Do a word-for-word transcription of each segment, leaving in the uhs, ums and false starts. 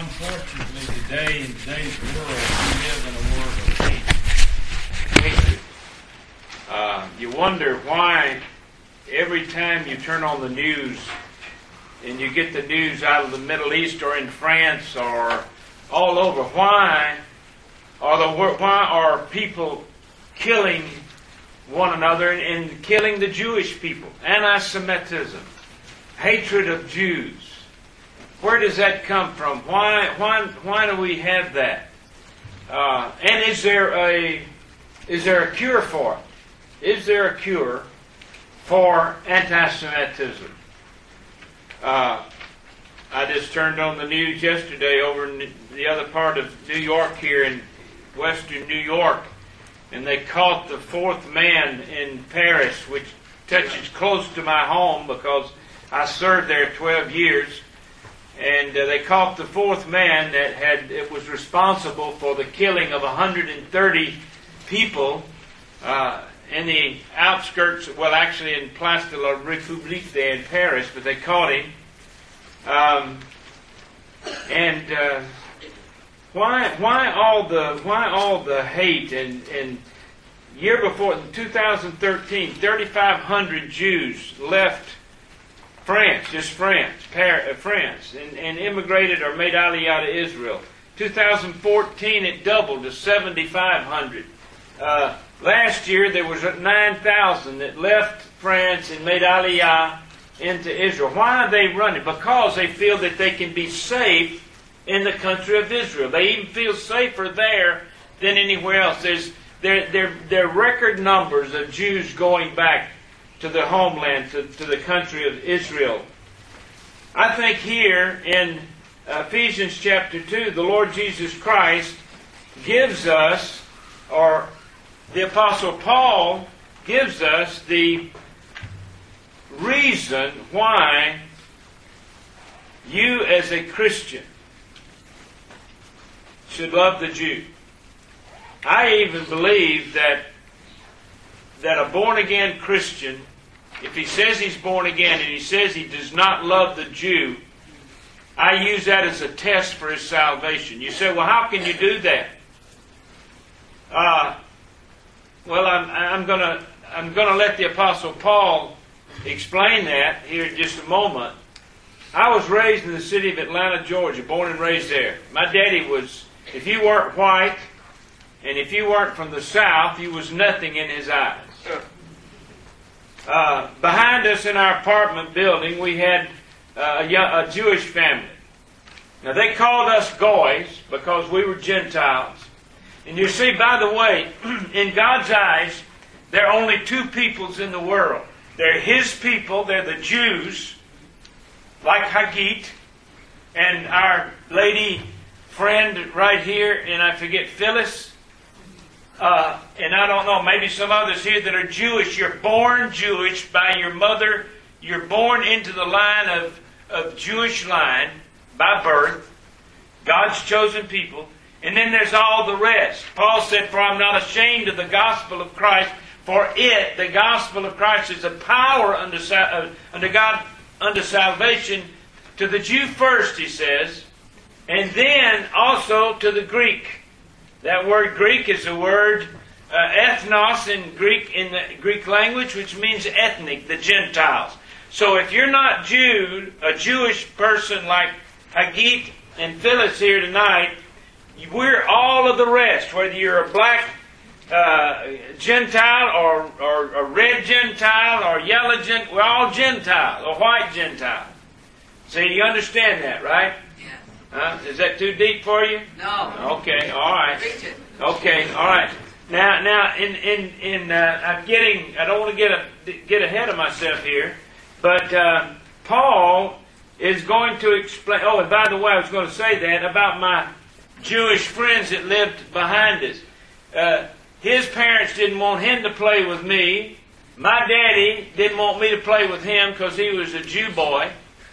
unfortunately, today, in today's world, we live in a world of hate. Hatred. Uh, you wonder why every time you turn on the news and you get the news out of the Middle East or in France or all over, why are the why are people killing one another and, and killing the Jewish people? Anti-Semitism, hatred of Jews. Where does that come from? Why why why do we have that? Uh, and is there a is there a cure for it? Is there a cure for anti-Semitism? Uh, I just turned on the news yesterday over in the other part of New York here in western New York, and they caught the fourth man in Paris, which touches close to my home because I served there twelve years. And uh, they caught the fourth man that had it was responsible for the killing of one hundred thirty people uh, in the outskirts, well, actually in Place de la République there in Paris, but they caught him. Um, and uh, why why all the why all the hate? And, and year before, in two thousand thirteen, thirty-five hundred Jews left France, just France, Paris, France, and, and immigrated or made aliyah to Israel. two thousand fourteen, it doubled to seventy-five hundred. Uh, last year, there was nine thousand that left France and made aliyah into Israel. Why are they running? Because they feel that they can be safe in the country of Israel. They even feel safer there than anywhere else. There's there, there, there are record numbers of Jews going back to the homeland, to, to the country of Israel. I think here in Ephesians chapter two, the Lord Jesus Christ gives us, or the Apostle Paul gives us the reason why you as a Christian should love the Jew. I even believe that that a born-again Christian, if he says he's born again and he says he does not love the Jew, I use that as a test for his salvation. You say, well, how can you do that? Uh, well, I'm, I'm going to I'm going to let the Apostle Paul explain that here in just a moment. I was raised in the city of Atlanta, Georgia, born and raised there. My daddy was, if you weren't white and if you weren't from the South, you was nothing in his eyes. Uh, behind us in our apartment building, we had uh, a, young, a Jewish family. Now, they called us Goys because we were Gentiles. And you see, by the way, in God's eyes, there are only two peoples in the world. They're His people, they're the Jews, like Hagit, and our lady friend right here, and I forget, Phyllis. Uh, and I don't know, maybe some others here that are Jewish. You're born Jewish by your mother. You're born into the line of, of Jewish line by birth. God's chosen people. And then there's all the rest. Paul said, for I'm not ashamed of the gospel of Christ, for it, the gospel of Christ, is a power unto, uh, unto God, unto salvation to the Jew first, he says, and then also to the Greek. That word Greek is the word uh, ethnos in Greek in the Greek language, which means ethnic, the Gentiles. So if you're not Jew, a Jewish person like Hagit and Phyllis here tonight, we're all of the rest. Whether you're a black uh, Gentile or, or a red Gentile or yellow Gentile, we're all Gentiles, or white Gentile. See, you understand that, right? Huh? Is that too deep for you? No. Okay. All right. Okay. All right. Now, now, in in in, uh, I'm getting. I don't want to get a, get ahead of myself here, but uh, Paul is going to explain. Oh, and by the way, I was going to say that about my Jewish friends that lived behind us. Uh, his parents didn't want him to play with me. My daddy didn't want me to play with him because he was a Jew boy,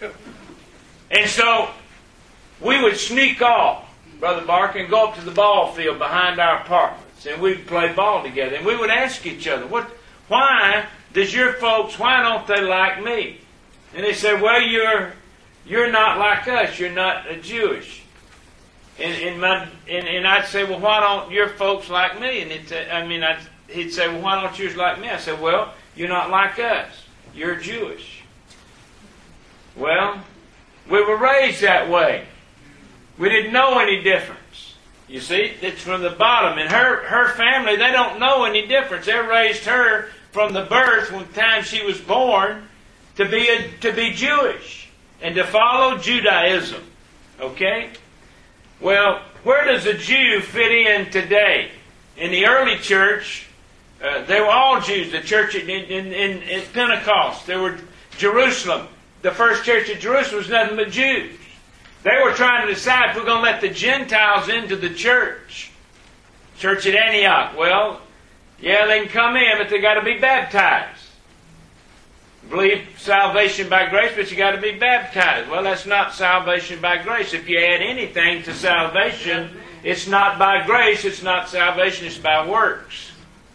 and so we would sneak off, Brother Barker, and go up to the ball field behind our apartments, and we'd play ball together. And we would ask each other, "What? Why does your folks? Why don't they like me?" And they said, "Well, you're you're not like us. You're not a Jewish." And, and, my, and, and I'd say, well, why don't your folks like me? And it's, I mean, I'd, he'd say, well, why don't yours like me? I said, well, you're not like us. You're Jewish. Well, we were raised that way. We didn't know any difference. You see, it's from the bottom. And her, her family, they don't know any difference. They raised her from the birth, from the time she was born, to be a, to be Jewish and to follow Judaism. Okay? Well, where does a Jew fit in today? In the early church, uh, they were all Jews. The church in, in, in, in Pentecost, they were Jerusalem. The first church at Jerusalem was nothing but Jews. They were trying to decide if we're going to let the Gentiles into the church. Church at Antioch. Well, yeah, they can come in, but they got to be baptized. Believe salvation by grace, but you got to be baptized. Well, that's not salvation by grace. If you add anything to salvation, it's not by grace, it's not salvation, it's by works.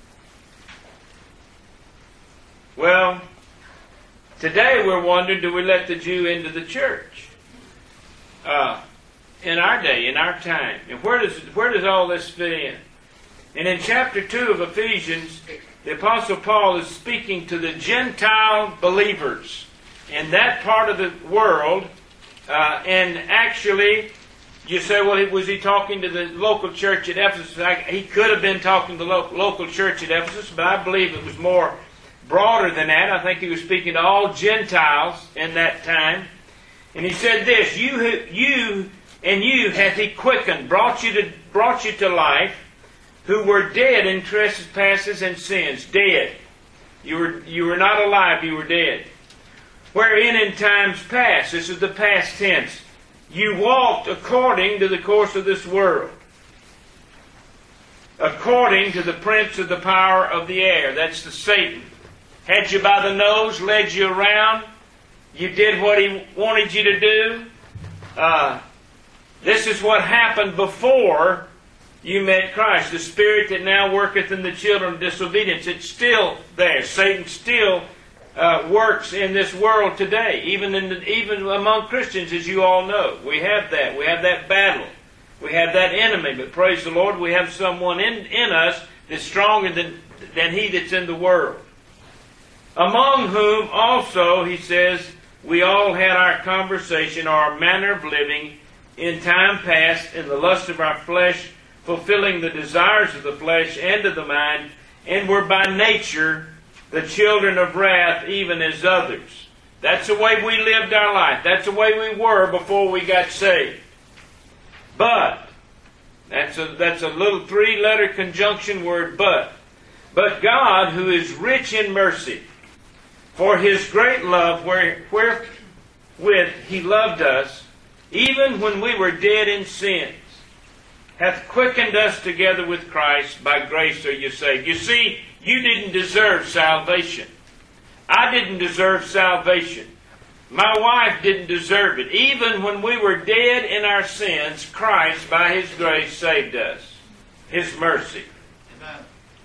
Well, today we're wondering, do we let the Jew into the church? Uh, in our day, in our time. And where does, where does all this fit in? And in chapter two of Ephesians, the Apostle Paul is speaking to the Gentile believers in that part of the world. Uh, and actually, you say, well, was he talking to the local church at Ephesus? He could have been talking to the lo- local church at Ephesus, but I believe it was more broader than that. I think he was speaking to all Gentiles in that time. And he said this, you, you and you hath he quickened, brought you to, brought you to life, who were dead in trespasses and sins. Dead. You were, you were not alive, you were dead. Wherein in times past, this is the past tense, you walked according to the course of this world. According to the prince of the power of the air. That's the Satan. Had you by the nose, led you around. You did what he wanted you to do. Uh, this is what happened before you met Christ. The spirit that now worketh in the children of disobedience. It's still there. Satan still uh, works in this world today. Even in the, even among Christians, as you all know. We have that. We have that battle. We have that enemy. But praise the Lord, we have someone in, in us that's stronger than, than he that's in the world. Among whom also, he says, we all had our conversation, our manner of living, in time past, in the lust of our flesh, fulfilling the desires of the flesh and of the mind, and were by nature the children of wrath, even as others. That's the way we lived our life. That's the way we were before we got saved. But, that's a, that's a little three-letter conjunction word, but. But God, who is rich in mercy, for His great love, where, wherewith He loved us, even when we were dead in sins, hath quickened us together with Christ. By grace are you saved. You see, you didn't deserve salvation. I didn't deserve salvation. My wife didn't deserve it. Even when we were dead in our sins, Christ, by His grace, saved us. His mercy. Amen.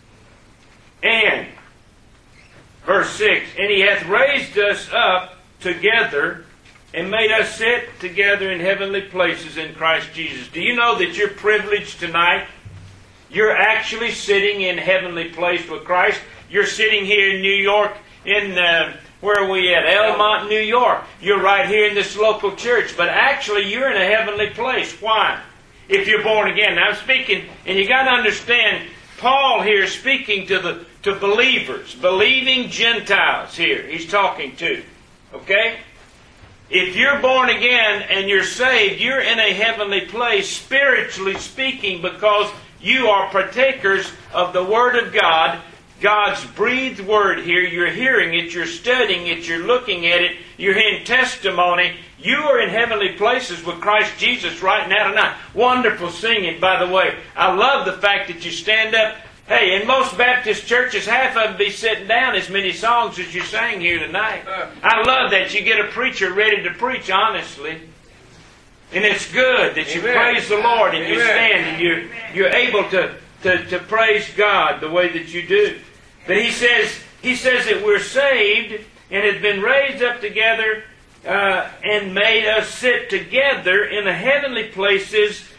And, verse six, and He hath raised us up together and made us sit together in heavenly places in Christ Jesus. Do you know that you're privileged tonight? You're actually sitting in heavenly place with Christ. You're sitting here in New York, in, uh, where are we at? Elmont, New York. You're right here in this local church, but actually you're in a heavenly place. Why? If you're born again. Now I'm speaking, and you got to understand, Paul here is speaking to the to believers, believing Gentiles here. He's talking to. Okay? If you're born again and you're saved, you're in a heavenly place, spiritually speaking, because you are partakers of the Word of God, God's breathed Word here. You're hearing it, you're studying it, you're looking at it, you're hearing testimony. You are in heavenly places with Christ Jesus right now tonight. Wonderful singing, by the way. I love the fact that you stand up. Hey, in most Baptist churches, half of them be sitting down as many songs as you sang here tonight. I love that. You get a preacher ready to preach, honestly. And it's good that you Amen. Praise the Lord and Amen. You stand and you're, you're able to, to, to praise God the way that you do. But he says, he says that we're saved and have been raised up together uh, and made us sit together in the heavenly places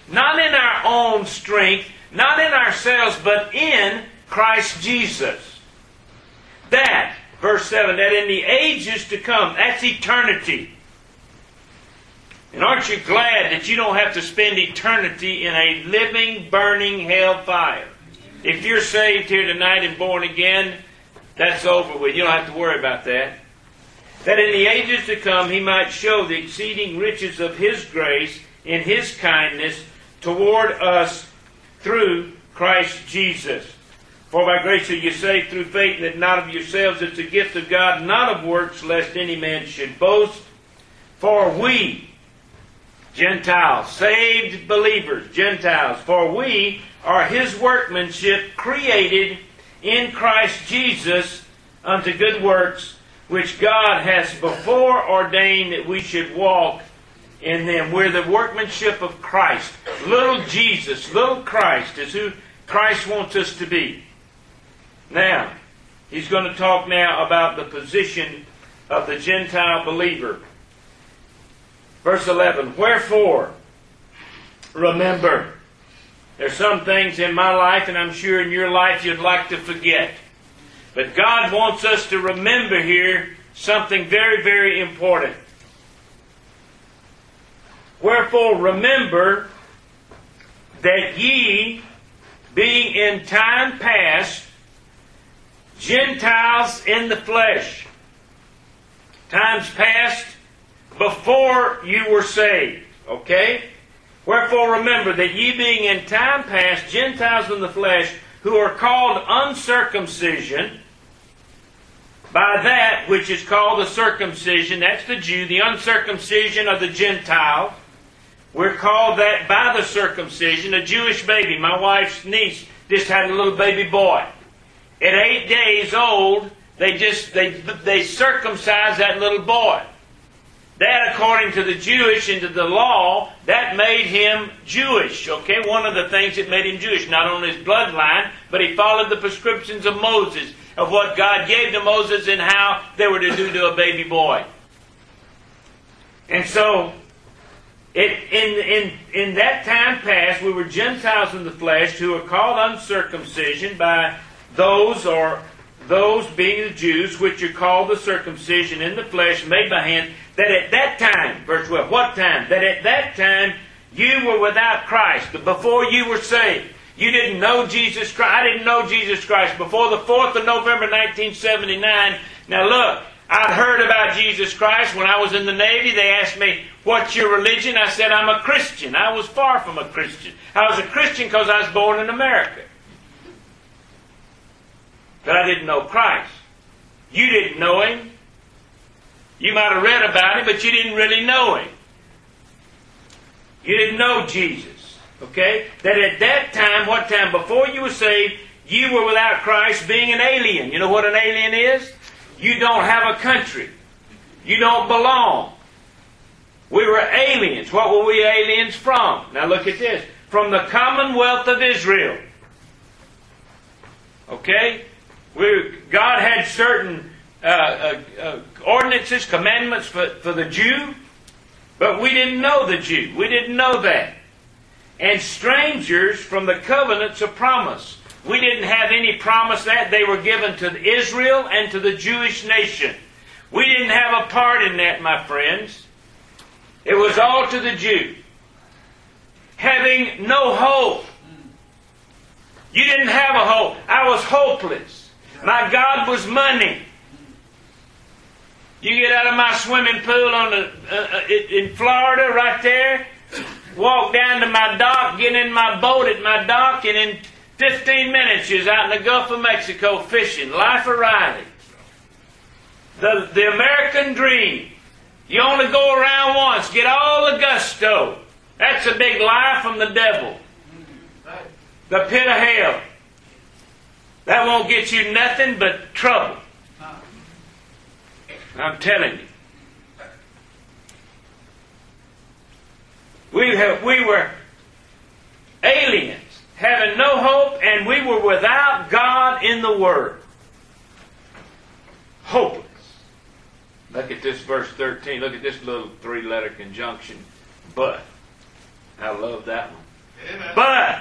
not in our own strength, not in ourselves, but in Christ Jesus. That, verse seven, that in the ages to come, that's eternity. And aren't you glad that you don't have to spend eternity in a living, burning hell fire? If you're saved here tonight and born again, that's over with. You don't have to worry about that. That in the ages to come He might show the exceeding riches of His grace in His kindness toward us through Christ Jesus. For by grace are you saved through faith, that not of yourselves, it's a gift of God, not of works, lest any man should boast. For we, Gentiles, saved believers, Gentiles, for we are His workmanship, created in Christ Jesus unto good works, which God has before ordained that we should walk in them. We're the workmanship of Christ. Little Jesus, little Christ is who Christ wants us to be. Now, he's going to talk now about the position of the Gentile believer. Verse eleven, wherefore, remember. There's some things in my life, and I'm sure in your life, you'd like to forget. But God wants us to remember here something very, very important. Wherefore, remember that ye, being in time past, Gentiles in the flesh, times past, before you were saved. Okay? Wherefore remember that ye being in time past Gentiles in the flesh, who are called uncircumcision, by that which is called the circumcision, that's the Jew, the uncircumcision of the Gentile. We're called that by the circumcision, a Jewish baby. My wife's niece just had a little baby boy. At eight days old, they just they they circumcised that little boy. That, according to the Jewish and to the law, that made him Jewish. Okay, one of the things that made him Jewish, not only his bloodline, but he followed the prescriptions of Moses, of what God gave to Moses and how they were to do to a baby boy. And so, it, in, in, in that time past, we were Gentiles in the flesh, who are called uncircumcision by those, or those being the Jews, which are called the circumcision in the flesh, made by hand, that at that time, verse twelve, what time? That at that time you were without Christ, before you were saved. You didn't know Jesus Christ. I didn't know Jesus Christ before the fourth of November nineteen seventy-nine. Now look, I'd heard about Jesus Christ when I was in the Navy. They asked me, what's your religion? I said, I'm a Christian. I was far from a Christian. I was a Christian because I was born in America. But I didn't know Christ. You didn't know Him. You might have read about Him, but you didn't really know Him. You didn't know Jesus. Okay? That at that time, what time? Before you were saved, you were without Christ, being an alien. You know what an alien is? You don't have a country. You don't belong. We were aliens. What were we aliens from? Now look at this. From the commonwealth of Israel. Okay? We, God had certain uh, uh, uh, ordinances, commandments for, for the Jew, but we didn't know the Jew. We didn't know that. And strangers from the covenants of promise. We didn't have any promise that. They were given to Israel and to the Jewish nation. We didn't have a part in that, my friends. It was all to the Jew. Having no hope. You didn't have a hope. I was hopeless. My God was money. You get out of my swimming pool on the uh, in Florida right there, walk down to my dock, get in my boat at my dock, and in fifteen minutes you're out in the Gulf of Mexico fishing. Life of Riley. The, the American dream. You only go around once. Get all the gusto. That's a big lie from the devil. The pit of hell. That won't get you nothing but trouble. I'm telling you. We, have, we were aliens, having no hope, and we were without God in the Word. Hopeless. Look at this verse thirteen. Look at this little three-letter conjunction. But. I love that one. Amen. But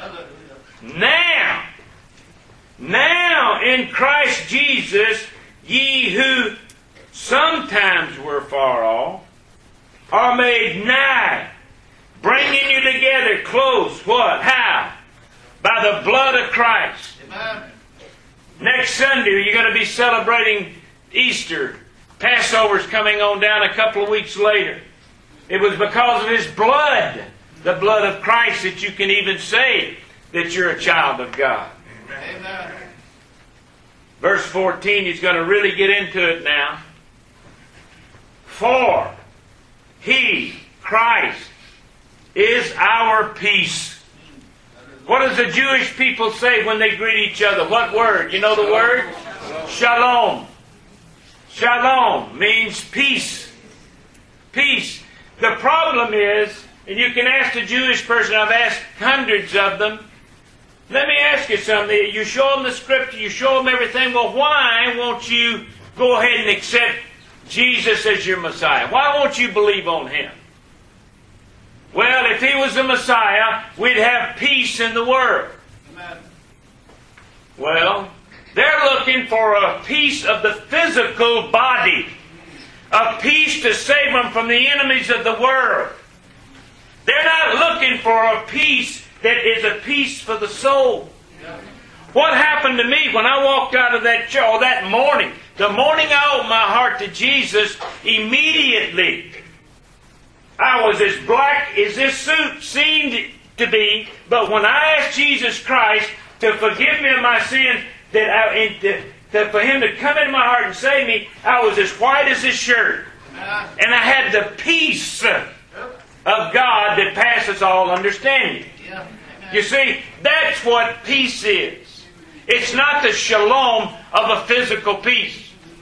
now, now in Christ Jesus, ye who sometimes were far off are made nigh, bringing you together close. What? How? By the blood of Christ. Amen. Next Sunday, you're going to be celebrating Easter. Passover's coming on down a couple of weeks later. It was because of His blood, the blood of Christ, that you can even say that you're a child of God. Amen. Verse fourteen, he's going to really get into it now. For He, Christ, is our peace. What does the Jewish people say when they greet each other? What word? You know the word? Shalom. Shalom means peace. Peace. The problem is, and you can ask the Jewish person, I've asked hundreds of them, let me ask you something. You show them the scripture, you show them everything. Well, why won't you go ahead and accept Jesus as your Messiah? Why won't you believe on Him? Well, if He was the Messiah, we'd have peace in the world. Amen. Well, they're looking for a peace of the physical body. A peace to save them from the enemies of the world. They're not looking for a peace that is a peace for the soul. Yeah. What happened to me when I walked out of that church, or that morning? The morning I opened my heart to Jesus, immediately I was as black as this suit seemed to be, but when I asked Jesus Christ to forgive me of my sins, that I, and to, to, for Him to come into my heart and save me, I was as white as this shirt. And I had the peace of God that passes all understanding. Yeah. You see, that's what peace is. It's not the shalom of a physical peace.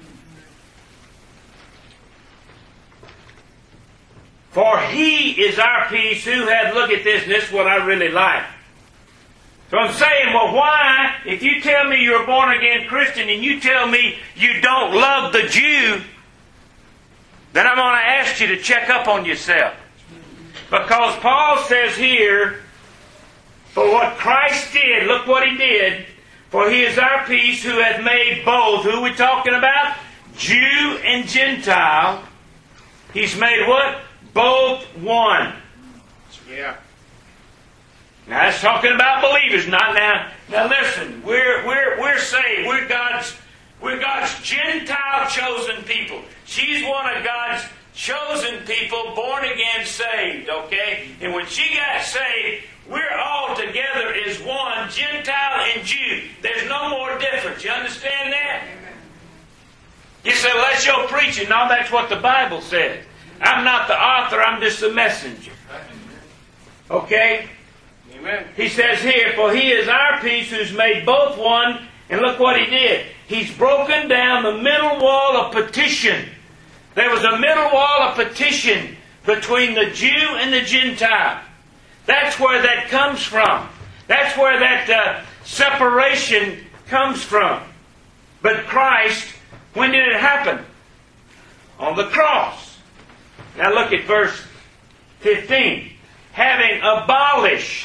For He is our peace who hath, look at this, and this is what I really like. So I'm saying, well, why, if you tell me you're a born-again Christian and you tell me you don't love the Jew, then I'm going to ask you to check up on yourself. Because Paul says here, for what Christ did, look what He did, for He is our peace who hath made both. Who are we talking about? Jew and Gentile. He's made what? Both one. Yeah. Now that's talking about believers, not now. Now listen, we're we're we're saved. We're God's we're God's Gentile chosen people. She's one of God's chosen people, born again, saved. Okay, and when she got saved, we're all together as one, Gentile and Jew. There's no more difference. You understand that? You say, well, that's your preaching. No, that's what the Bible says. I'm not the author. I'm just the messenger. Okay. Amen. He says here, for He is our peace who's made both one. And look what He did. He's broken down the middle wall of partition. There was a middle wall of partition between the Jew and the Gentile. That's where that comes from. That's where that uh, separation comes from. But Christ, when did it happen? On the cross. Now look at verse fifteen. Having abolished.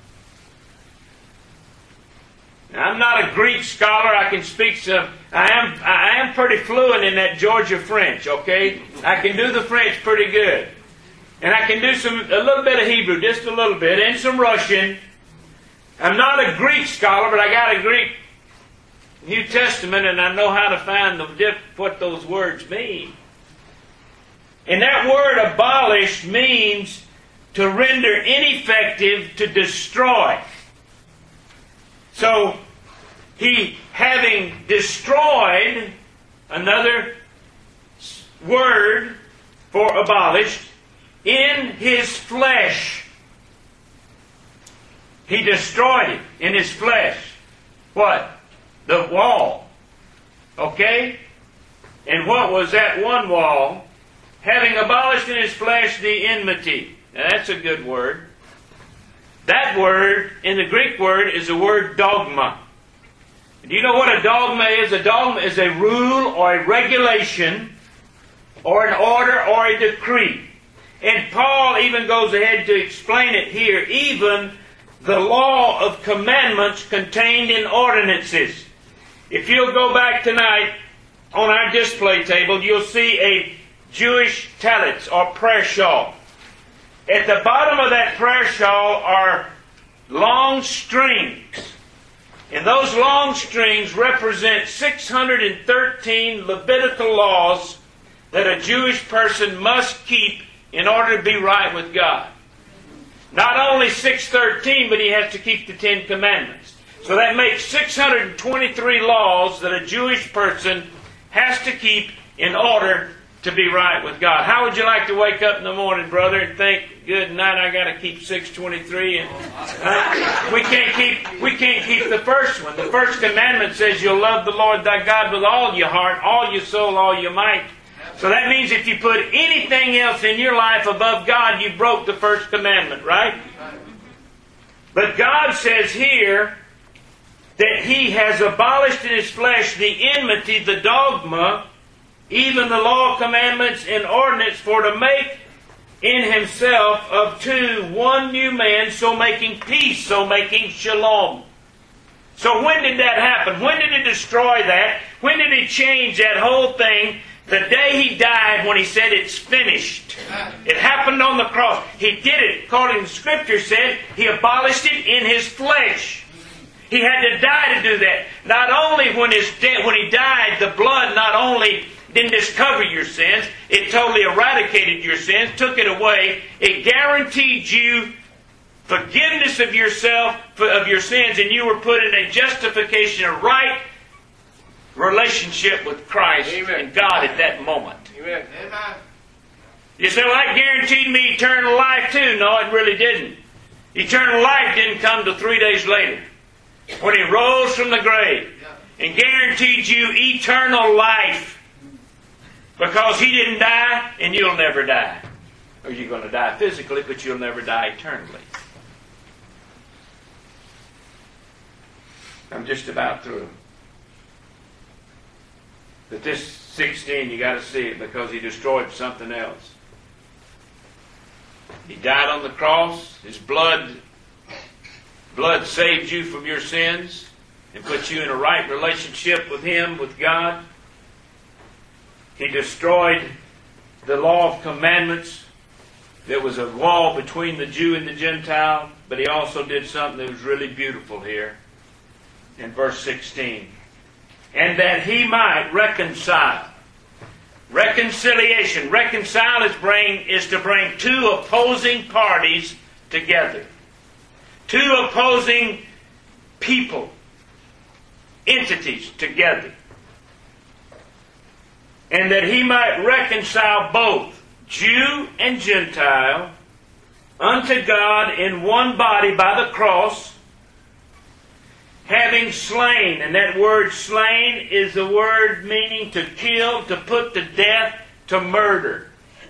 Now, I'm not a Greek scholar. I can speak some. I am. I am pretty fluent in that Georgia French. Okay, I can do the French pretty good, and I can do some a little bit of Hebrew, just a little bit, and some Russian. I'm not a Greek scholar, but I got a Greek New Testament, and I know how to find the diff, what those words mean. And that word "abolished" means to render ineffective, to destroy. So, He, having destroyed, another word for abolished, in His flesh. He destroyed it in His flesh. What? The wall. Okay? And what was that one wall? Having abolished in His flesh the enmity. Now that's a good word. That word, in the Greek word, is the word dogma. Do you know what a dogma is? A dogma is a rule or a regulation or an order or a decree. And Paul even goes ahead to explain it here. Even the law of commandments contained in ordinances. If you'll go back tonight on our display table, you'll see a Jewish talits or prayer shawl. At the bottom of that prayer shawl are long strings. And those long strings represent six hundred thirteen Levitical laws that a Jewish person must keep in order to be right with God. Not only six thirteen, but he has to keep the Ten Commandments. So that makes six hundred twenty-three laws that a Jewish person has to keep in order to be right with God. How would you like to wake up in the morning, brother, and think, good night, I got to keep six twenty-three, and uh, we can't keep we can't keep the first one. The first commandment says you'll love the Lord thy God with all your heart, all your soul, all your might. So that means if you put anything else in your life above God, you broke the first commandment, right? But God says here that He has abolished in His flesh the enmity, the dogma, even the law, commandments, and ordinance, for to make in Himself of two one new man, so making peace, so making shalom. So when did that happen? When did He destroy that? When did He change that whole thing? The day He died, when He said it's finished. It happened on the cross. He did it, according to the Scripture said, He abolished it in His flesh. He had to die to do that. Not only when, his de- when He died, the blood not only didn't discover your sins, it totally eradicated your sins, took it away. It guaranteed you forgiveness of yourself, of your sins, and you were put in a justification, a right relationship with Christ Amen. And God at that moment. Amen. Amen. You say, well, that guaranteed me eternal life too. No, it really didn't. Eternal life didn't come till three days later, when He rose from the grave and guaranteed you eternal life. Because He didn't die, and you'll never die. Or you're going to die physically, but you'll never die eternally. I'm just about through. But this sixteen, you got to see it, because He destroyed something else. He died on the cross. His blood, blood saved you from your sins and put you in a right relationship with Him, with God. He destroyed the law of commandments. There was a wall between the Jew and the Gentile, but He also did something that was really beautiful here in verse sixteen. And that He might reconcile. Reconciliation. Reconcile is, bring, is to bring two opposing parties together. Two opposing people, entities together. And that He might reconcile both Jew and Gentile unto God in one body by the cross, having slain. And that word slain is the word meaning to kill, to put to death, to murder.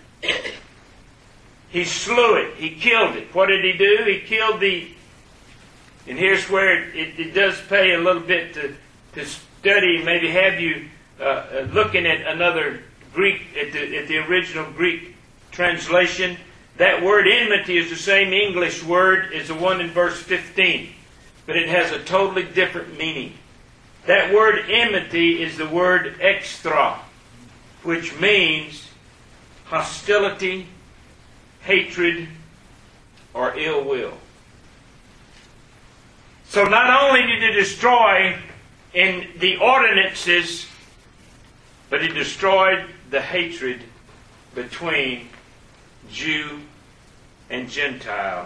He slew it. He killed it. What did He do? He killed the... And here's where it, it, it does pay a little bit to, to study, maybe have you uh, looking at another Greek, at the, at the original Greek translation. That word enmity is the same English word as the one in verse fifteen. But it has a totally different meaning. That word enmity is the word extra, which means hostility, hatred, or ill will. So not only did He destroy in the ordinances, but He destroyed the hatred between Jew and Gentile.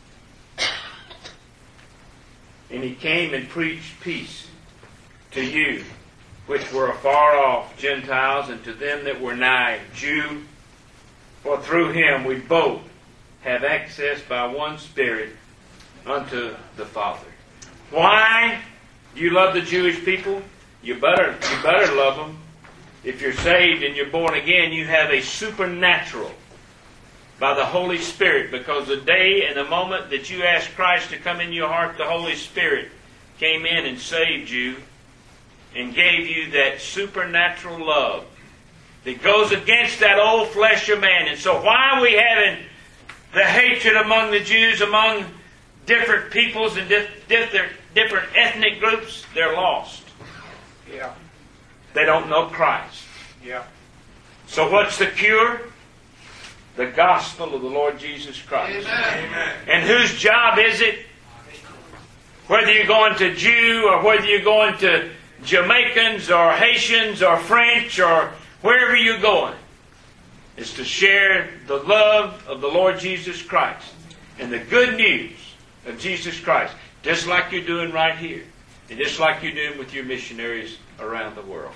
And He came and preached peace to you, which were afar off, Gentiles, and to them that were nigh, Jew. For through Him we both have access by one Spirit unto the Father. Why do you love the Jewish people? You better, you better love them. If you're saved and you're born again, you have a supernatural by the Holy Spirit, because the day and the moment that you asked Christ to come into your heart, the Holy Spirit came in and saved you and gave you that supernatural love that goes against that old flesh of man. And so why are we having the hatred among the Jews, among different peoples and dif- different, different ethnic groups? They're lost. Yeah. They don't know Christ. Yeah. So what's the cure? The gospel of the Lord Jesus Christ. Amen. And whose job is it? Whether you're going to Jew or whether you're going to Jamaicans or Haitians or French or wherever you're going, is to share the love of the Lord Jesus Christ and the good news of Jesus Christ, just like you're doing right here and just like you're doing with your missionaries around the world.